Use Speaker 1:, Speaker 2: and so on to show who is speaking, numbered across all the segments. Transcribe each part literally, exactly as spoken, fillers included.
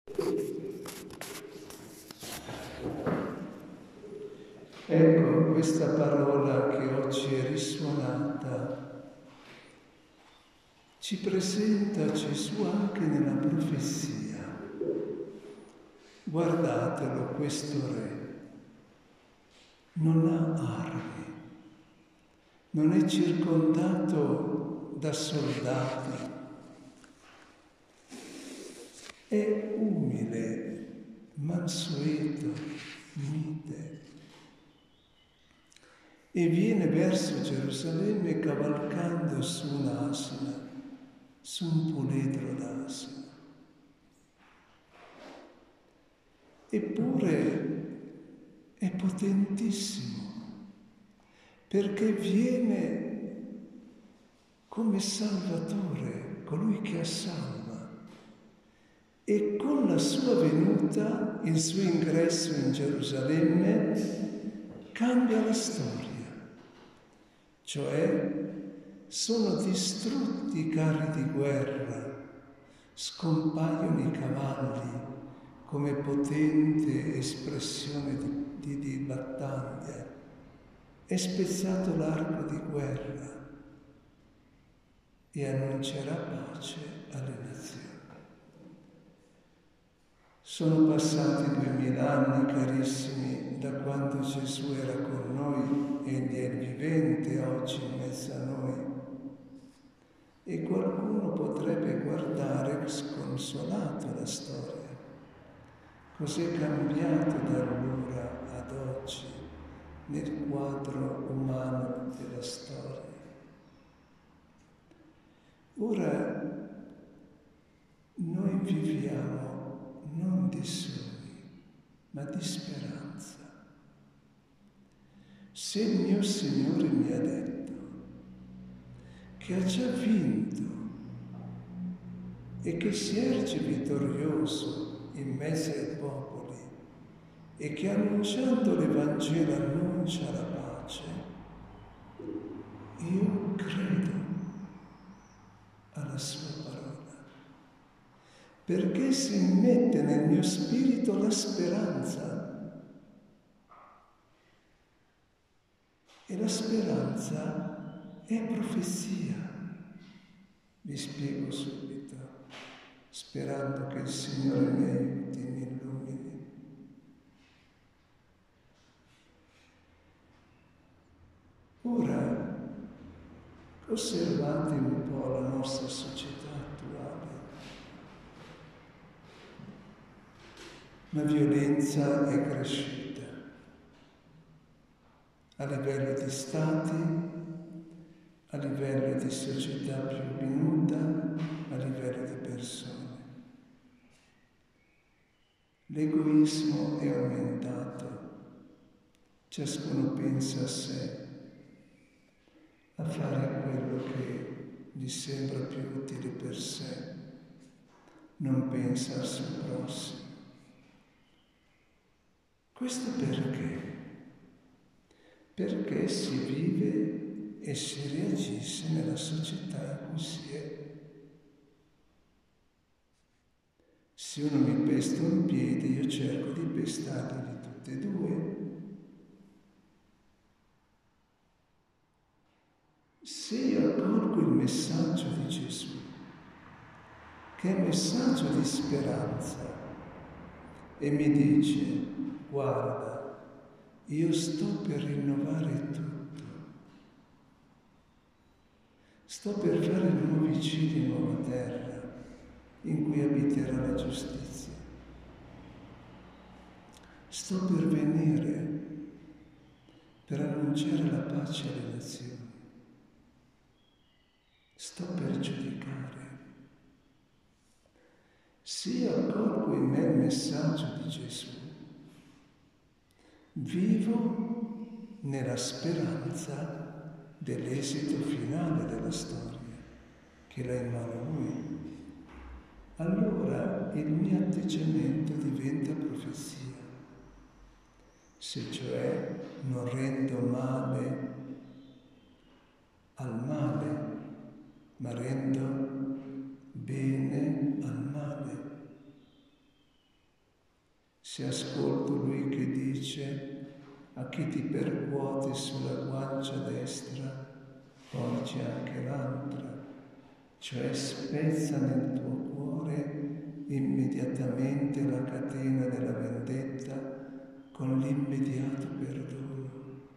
Speaker 1: Ecco, questa parola che oggi è risuonata ci presenta Gesù anche nella profezia. Guardatelo, questo re non ha armi, non è circondato da soldati, è umile, mansueto, mite. E viene verso Gerusalemme cavalcando su un'asina, su un puledro d'asina. Eppure è potentissimo, perché viene come Salvatore, colui che salva. E con la sua venuta, il suo ingresso in Gerusalemme, cambia la storia. Cioè, sono distrutti i carri di guerra, scompaiono i cavalli come potente espressione di, di, di battaglia, è spezzato l'arco di guerra e annuncerà pace alle nazioni. Sono passati duemila anni, carissimi, da quando Gesù era con noi, egli è il vivente oggi in mezzo a noi. E qualcuno potrebbe guardare sconsolato la storia. Cos'è cambiato da allora ad oggi nel quadro umano della storia? Ora noi viviamo non di sogni, ma di speranza. Se il mio Signore mi ha detto che ha già vinto e che si erge vittorioso in mezzo ai popoli e che annunciando l'Evangelo annuncia la pace, io credo alla sua parola, perché si mette nel mio spirito la speranza. E la speranza è profezia. Vi spiego subito, sperando che il Signore mi aiuti, mi illumini. Ora, osservate un po' la nostra società attuale. La violenza è cresciuta a livello di stati, a livello di società più minuta, a livello di persone. L'egoismo è aumentato, ciascuno pensa a sé, a fare quello che gli sembra più utile per sé, non pensa al suo prossimo. Questo perché? Perché si vive e si reagisce nella società in cui si è. Se uno mi pesta un piede, io cerco di pestargli di tutte e due. Se io accolgo il messaggio di Gesù, che è un messaggio di speranza, e mi dice, guarda, io sto per rinnovare tutto, sto per fare nuovi cieli, nuova terra, in cui abiterà la giustizia. Sto per venire, per annunciare la pace alle nazioni. Sto per giudicare. Se io accolgo in me il messaggio di Gesù, vivo nella speranza dell'esito finale della storia, che l'ha in mano Lui. Allora il mio atteggiamento diventa profezia. Se cioè non rendo male al male, ma rendo bene al male. se ascolto Lui che dice: a chi ti percuoti sulla guancia destra, porgi anche l'altra, cioè spezza nel tuo cuore immediatamente la catena della vendetta con l'immediato perdono.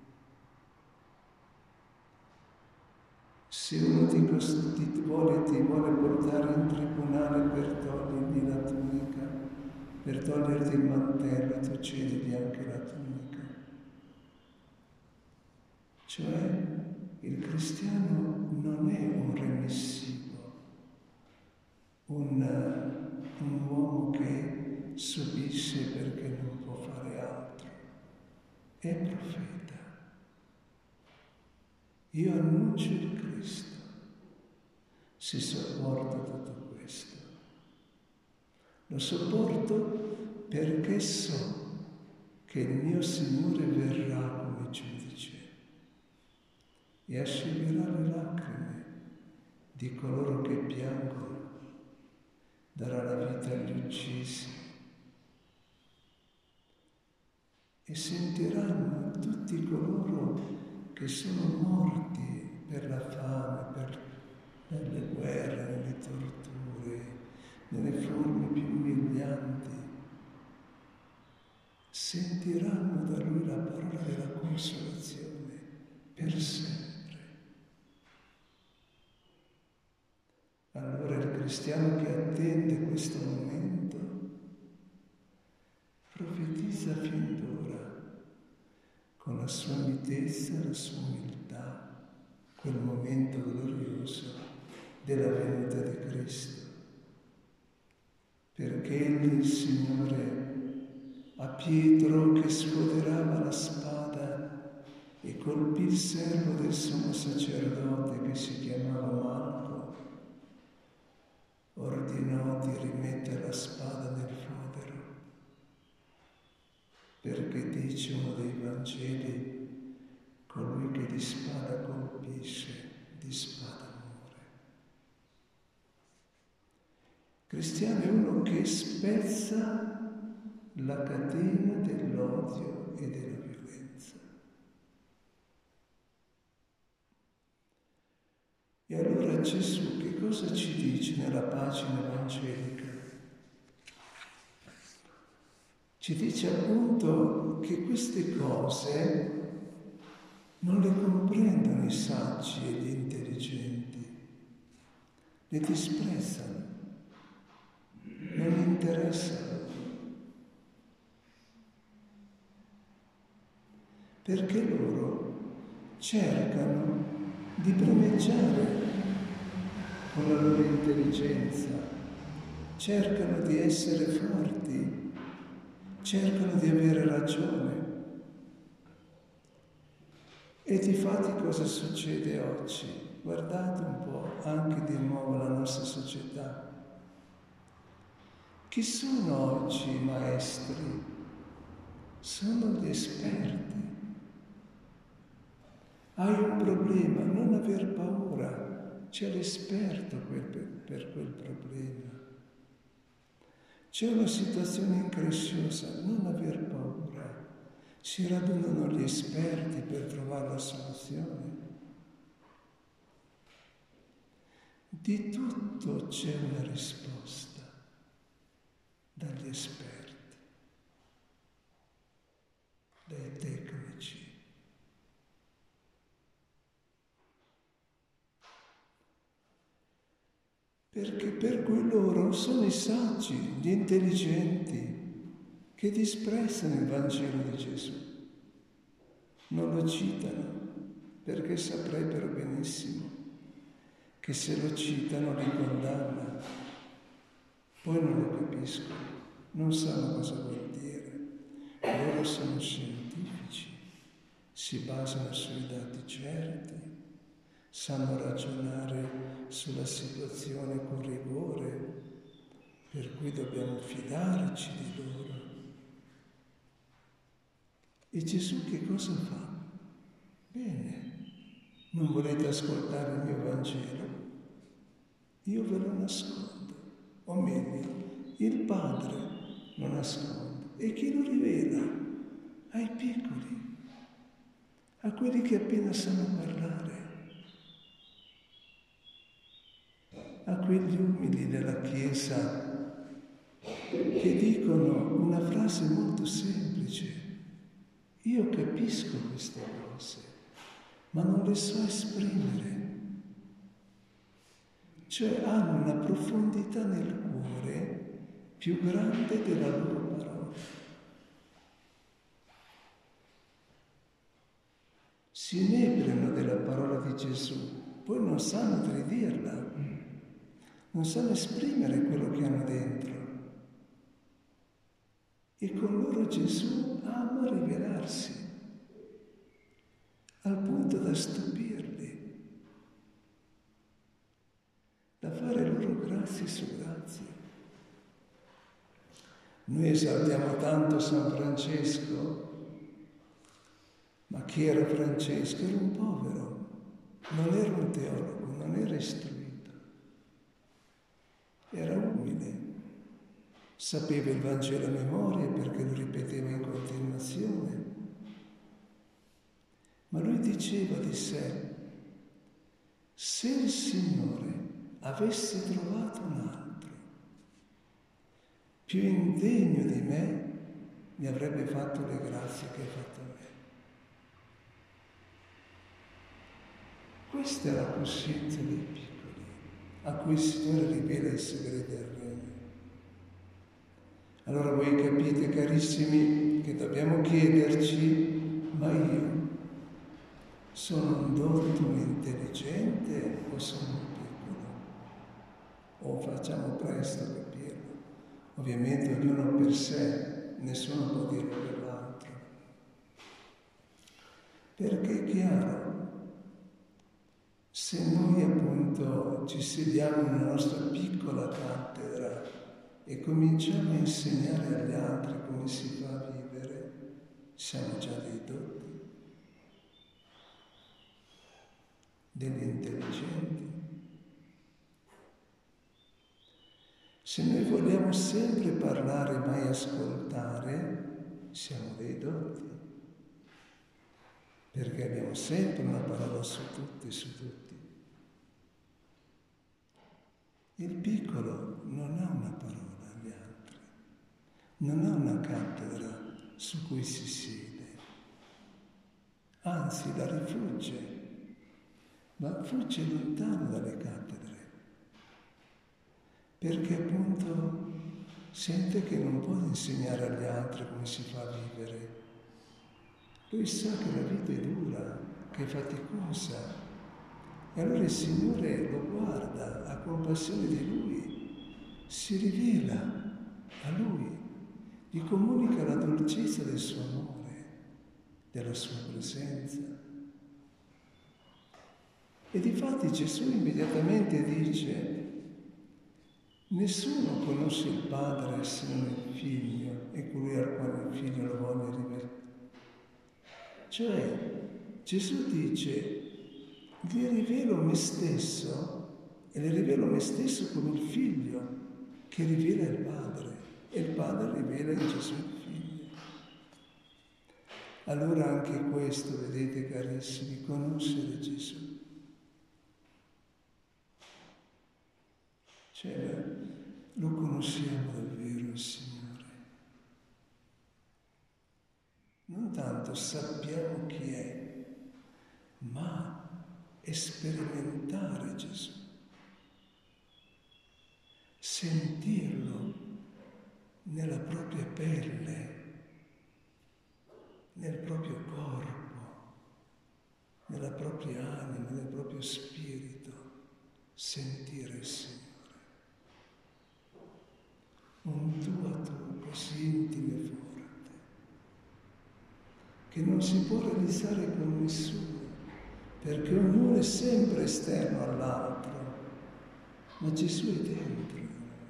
Speaker 1: Se uno ti, ti, vuole, ti vuole portare in tribunale per togliergli la tunica, per toglierti il mantello, tu cedili anche la tunica. Cioè, il cristiano non è un remissivo, un, un uomo che subisce perché non può fare altro. È profeta. Io annuncio il Cristo, si sopporta tutto questo. Lo sopporto perché so che il mio Signore verrà come giudice e asciugherà le lacrime di coloro che piangono, darà la vita agli uccisi e sentiranno tutti coloro che sono morti per la fame, per, nelle guerre, nelle torture, nelle forme più umilianti. Sentiranno da Lui la parola della consolazione per sempre. Allora il cristiano che attende questo momento profetizza fin d'ora con la sua mitezza, la sua umiltà, quel momento glorioso della venuta di Cristo. Perché il Signore a Pietro che sfoderava la spada e colpì il servo del sommo sacerdote che si chiamava Malco, ordinò di rimettere la spada nel fodero. Perché dice uno dei Vangeli, colui che di spada colpisce, di spada muore. Cristiano è uno che spezza la catena dell'odio e della violenza. E allora Gesù che cosa ci dice nella pagina evangelica? Ci dice appunto che queste cose non le comprendono i saggi e gli intelligenti, le disprezzano, non li interessano. Perché loro cercano di primeggiare con la loro intelligenza, cercano di essere forti, cercano di avere ragione. E difatti cosa succede oggi? Guardate un po' anche di nuovo la nostra società. Chi sono oggi i maestri? Sono gli esperti. Hai un problema, non aver paura, c'è l'esperto per, per quel problema. C'è una situazione incresciosa, non aver paura. Si radunano gli esperti per trovare la soluzione. Di tutto c'è una risposta dagli esperti, dai tecnici. Perché per cui loro sono i saggi, gli intelligenti, che disprezzano il Vangelo di Gesù. Non lo citano, perché saprebbero benissimo che se lo citano li condanna. Poi non lo capiscono, non sanno cosa vuol dire. Loro sono scientifici, si basano sui dati certi, sanno ragionare sulla situazione con rigore, per cui dobbiamo fidarci di loro. E Gesù che cosa fa? Bene, non volete ascoltare il mio Vangelo? Io ve lo nascondo, o meglio, il Padre lo nasconde. E chi lo rivela? Ai piccoli, a quelli che appena sanno parlare, a quegli umili della Chiesa che dicono una frase molto semplice: io capisco queste cose, ma non le so esprimere. Cioè hanno una profondità nel cuore più grande della loro parola. Si inebriano della parola di Gesù, poi non sanno tradirla, non sanno esprimere quello che hanno dentro. E con loro Gesù ama rivelarsi, al punto da stupirli, da fare loro grazie su grazie. Noi esaltiamo tanto San Francesco, ma chi era Francesco? Era un povero, non era un teologo, non era istruito, era umile, sapeva il Vangelo a memoria perché lo ripeteva in continuazione, ma lui diceva di sé: se il Signore avesse trovato un altro più indegno di me, mi avrebbe fatto le grazie che ha fatto a me. Questa è la coscienza dei piccoli, a cui il Signore rivela i segreti del Regno. Allora voi capite, carissimi, che dobbiamo chiederci: ma io sono un dotto, un intelligente o sono un piccolo? O facciamo presto a capirlo? Ovviamente ognuno per sé, nessuno può dirlo per l'altro. Perché è chiaro, se noi appunto ci sediamo nella nostra piccola cattedra e cominciamo a insegnare agli altri come si fa a vivere, siamo già dei dotti, degli intelligenti. Se noi vogliamo sempre parlare e mai ascoltare, siamo dei dotti, perché abbiamo sempre una parola su tutti, su tutti. Il piccolo non ha una parola agli altri, non ha una cattedra su cui si siede, anzi la rifugge, ma fugge lontano dalle cattedre, perché appunto sente che non può insegnare agli altri come si fa a vivere. Lui sa che la vita è dura, che è faticosa, e allora il Signore lo guarda, ha compassione di lui, si rivela a lui, gli comunica la dolcezza del suo amore, della sua presenza. E difatti Gesù immediatamente dice: nessuno conosce il Padre se non il Figlio e colui al quale il Figlio lo vuole rivelare. Cioè, Gesù dice: vi rivelo me stesso e le rivelo me stesso come il Figlio che rivela il Padre e il Padre rivela in Gesù il Figlio. Allora anche questo, vedete carissimi, conoscere Gesù. Cioè, lo conosciamo davvero il Signore. Non tanto sappiamo chi è, ma sperimentare Gesù, sentirlo nella propria pelle, nel proprio corpo, nella propria anima, nel proprio spirito, sentire il Signore. Un tu a tu così intimo e forte, che non si può realizzare con nessuno, perché ognuno è sempre esterno all'altro, ma Gesù è dentro.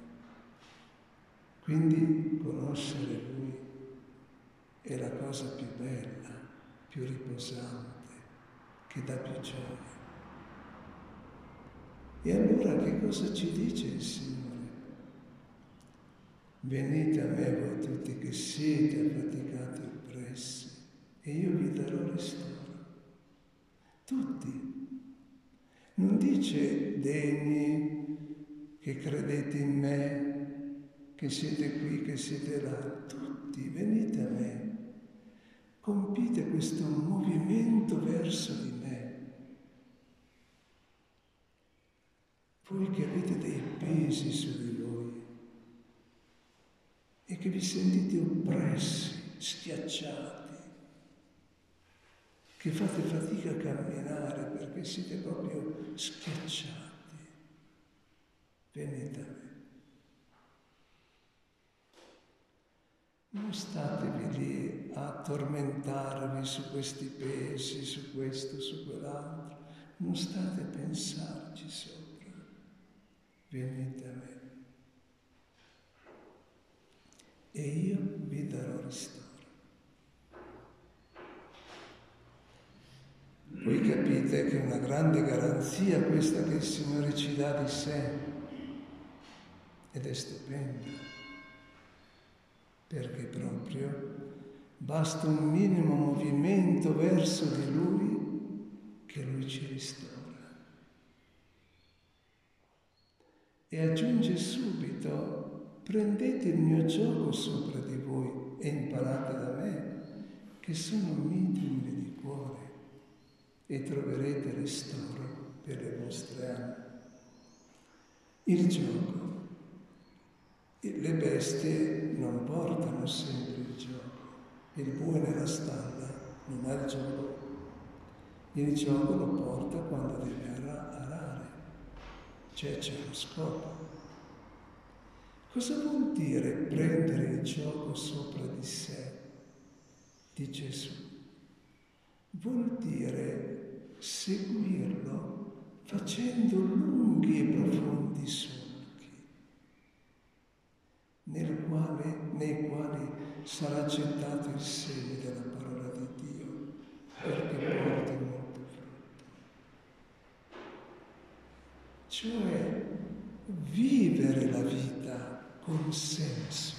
Speaker 1: Quindi conoscere Lui è la cosa più bella, più riposante, che dà più gioia. E allora che cosa ci dice il Signore? venite a me voi tutti che siete affaticati e oppressi, e io vi darò ristoro. Tutti. Non dice degni che credete in me, che siete qui, che siete là. Tutti, venite a me. Compite questo movimento verso di me. Voi che avete dei pesi su di voi e che vi sentite oppressi, schiacciati, che fate fatica a camminare perché siete proprio schiacciati, venite a me. Non statevi lì a tormentarvi su questi pesi, su questo, su quell'altro. Non state a pensarci sopra. Venite a me. E io vi darò ristoro. Voi capite che è una grande garanzia questa che il Signore ci dà di sé. Ed è stupenda. Perché proprio basta un minimo movimento verso di Lui che Lui ci ristora. E aggiunge subito, prendete il mio gioco sopra di voi e imparate da me, che sono mite e umile di cuore, e troverete ristoro per le vostre anime. Il gioco. Le bestie non portano sempre il gioco. Il bue nella stalla non ha il gioco. Il gioco lo porta quando deve arare, cioè c'è uno scopo. Cosa vuol dire prendere il gioco sopra di sé, di Gesù? Vuol dire seguirlo facendo lunghi e profondi solchi, nel quale, nei quali sarà gettato il seme della parola di Dio, perché porti molto frutto. Cioè vivere la vita con senso,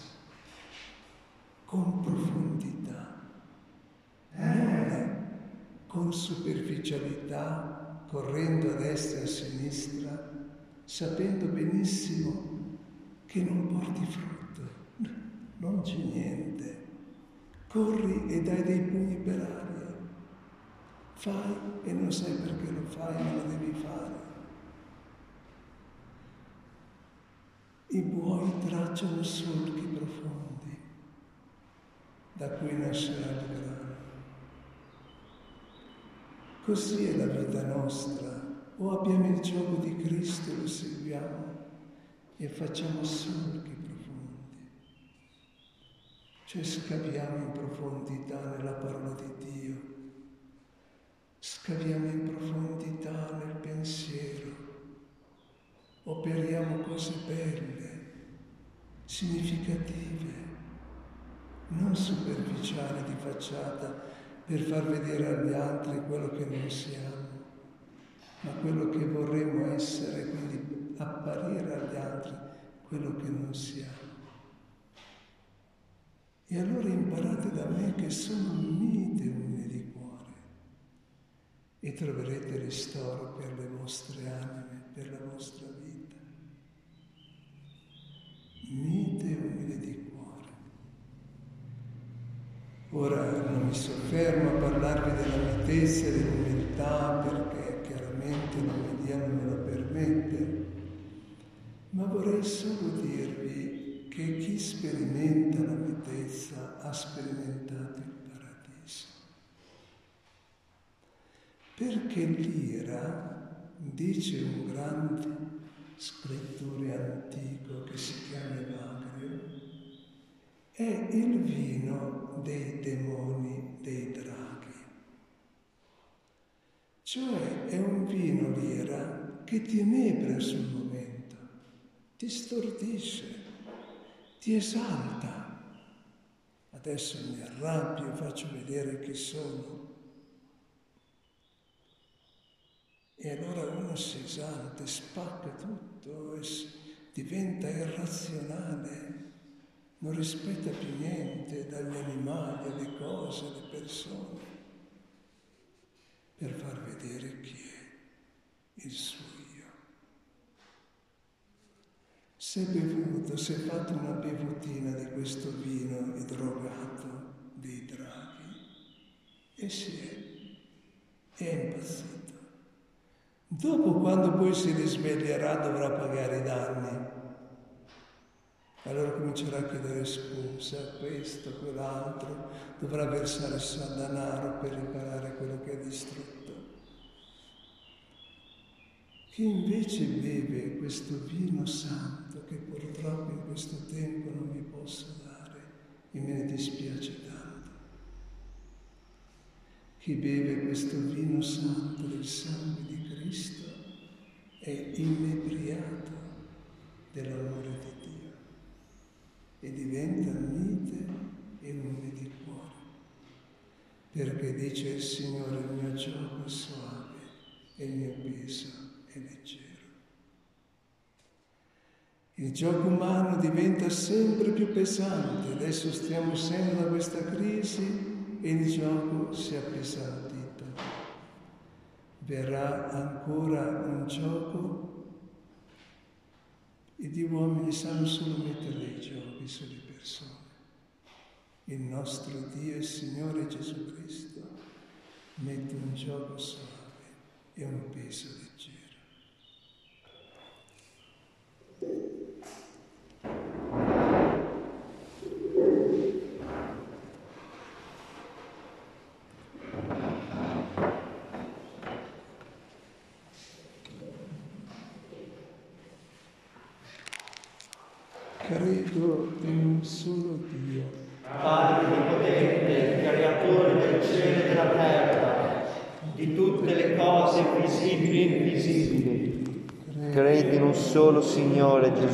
Speaker 1: con profondità, non con superficialità, correndo a destra e a sinistra, sapendo benissimo che non porti frutto. Non c'è niente. Corri e dai dei pugni per aria. Fai e non sai perché lo fai, ma lo devi fare. I buoi tracciano solchi profondi, da cui nascerà il grano. Così è la vita nostra. O abbiamo il gioco di Cristo e lo seguiamo e facciamo solchi profondi. Cioè scaviamo in profondità nella parola di Dio, scaviamo in profondità nel pensiero, operiamo cose belle, significative, non superficiali di facciata per far vedere agli altri quello che non siamo, ma quello che vorremmo essere, quindi apparire agli altri quello che non siamo. E allora imparate da me che sono mite e umile di cuore e troverete ristoro per le vostre anime, per la vostra vita. Mite e umile di cuore. Ora non mi soffermo a parlarvi della mitezza e dell'umiltà perché chiaramente l'umilia non me lo permette, ma vorrei solo dirvi che chi sperimenta la mitezza ha sperimentato il paradiso. Perché l'ira, dice un grande scrittore antico che si chiama Evagrio, è il vino dei demoni, dei draghi. Cioè è un vino, l'ira, che ti inebra sul momento, ti stordisce, ti esalta. Adesso mi arrabbio e faccio vedere chi sono. E allora uno si esalta, spacca tutto e diventa irrazionale. non rispetta più niente, dagli animali alle cose, alle persone, per far vedere chi è il suo io. Si è bevuto, si è fatto una bevutina di questo vino idrogato dei draghi e si è, è impazzito. Dopo, quando poi si risveglierà, dovrà pagare i danni. Allora comincerà a chiedere scusa, questo, quell'altro, dovrà versare denaro per riparare quello che ha distrutto. Chi invece beve questo vino santo, che purtroppo in questo tempo non vi posso dare, e me ne dispiace tanto. Chi beve questo vino santo del sangue di Cristo è inebriato dell'amore di Dio e diventa mite e umile di cuore, perché dice il Signore: il mio giogo è soave e il mio peso è leggero. Il gioco umano diventa sempre più pesante, adesso stiamo uscendo da questa crisi e il gioco si è appesantito. Verrà ancora un gioco e gli uomini sanno solo mettere i giochi sulle persone. Il nostro Dio e Signore Gesù Cristo mette un gioco suave e un peso leggero. Credo in un solo Dio,
Speaker 2: Padre onnipotente, creatore del cielo e della terra, di tutte le cose visibili e invisibili. Credo in un solo Signore Gesù